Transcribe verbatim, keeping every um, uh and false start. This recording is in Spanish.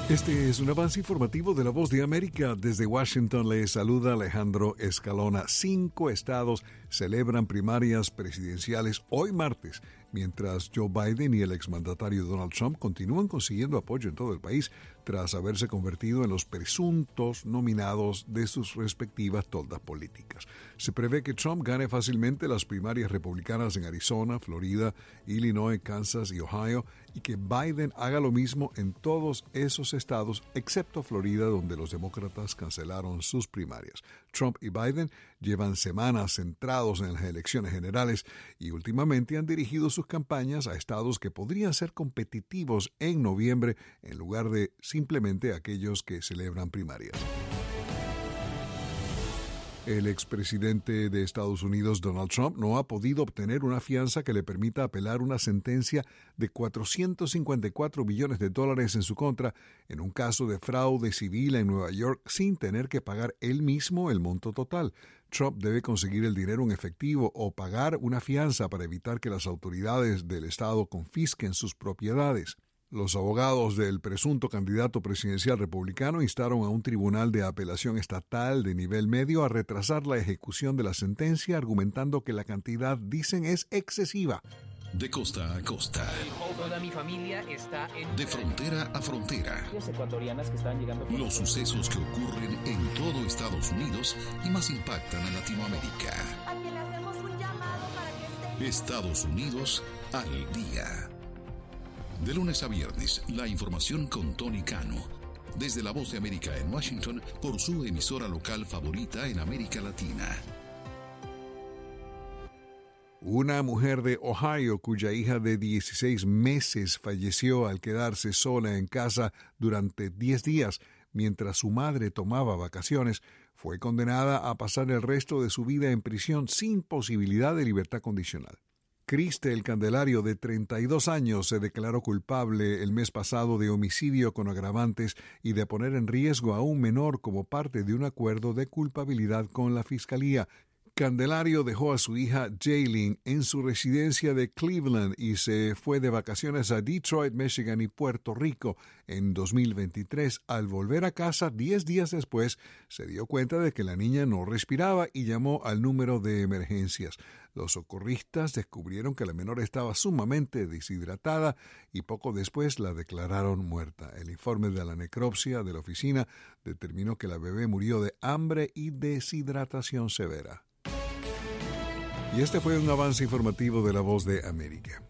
Este es un avance informativo de La Voz de América. Desde Washington le saluda Alejandro Escalona. Cinco estados celebran primarias presidenciales hoy martes, mientras Joe Biden y el exmandatario Donald Trump continúan consiguiendo apoyo en todo el país tras haberse convertido en los presuntos nominados de sus respectivas toldas políticas. Se prevé que Trump gane fácilmente las primarias republicanas en Arizona, Florida, Illinois, Kansas y Ohio, y que Biden haga lo mismo en todos esos estados, excepto Florida, donde los demócratas cancelaron sus primarias. Trump y Biden llevan semanas centrados en las elecciones generales y últimamente han dirigido sus campañas a estados que podrían ser competitivos en noviembre en lugar de simplemente aquellos que celebran primarias. El expresidente de Estados Unidos, Donald Trump, no ha podido obtener una fianza que le permita apelar una sentencia de cuatrocientos cincuenta y cuatro billones de dólares en su contra en un caso de fraude civil en Nueva York sin tener que pagar él mismo el monto total. Trump debe conseguir el dinero en efectivo o pagar una fianza para evitar que las autoridades del estado confisquen sus propiedades. Los abogados del presunto candidato presidencial republicano instaron a un tribunal de apelación estatal de nivel medio a retrasar la ejecución de la sentencia, argumentando que la cantidad, dicen, es excesiva. De costa a costa. Toda mi familia está en... De frontera a frontera. ecuatorianas que están llegando... Los sucesos que ocurren en todo Estados Unidos y más impactan a Latinoamérica. A quien le hacemos un llamado para que esté... Estados Unidos al día. De lunes a viernes, la información con Tony Cano. Desde La Voz de América en Washington, por su emisora local favorita en América Latina. Una mujer de Ohio cuya hija de dieciséis meses falleció al quedarse sola en casa durante diez días mientras su madre tomaba vacaciones, fue condenada a pasar el resto de su vida en prisión sin posibilidad de libertad condicional. Cristel Candelario, de treinta y dos años, se declaró culpable el mes pasado de homicidio con agravantes y de poner en riesgo a un menor como parte de un acuerdo de culpabilidad con la Fiscalía. Candelario dejó a su hija Jaylin en su residencia de Cleveland y se fue de vacaciones a Detroit, Michigan y Puerto Rico en dos mil veintitrés. Al volver a casa diez días después, se dio cuenta de que la niña no respiraba y llamó al número de emergencias. Los socorristas descubrieron que la menor estaba sumamente deshidratada y poco después la declararon muerta. El informe de la necropsia de la oficina determinó que la bebé murió de hambre y deshidratación severa. Y este fue un avance informativo de La Voz de América.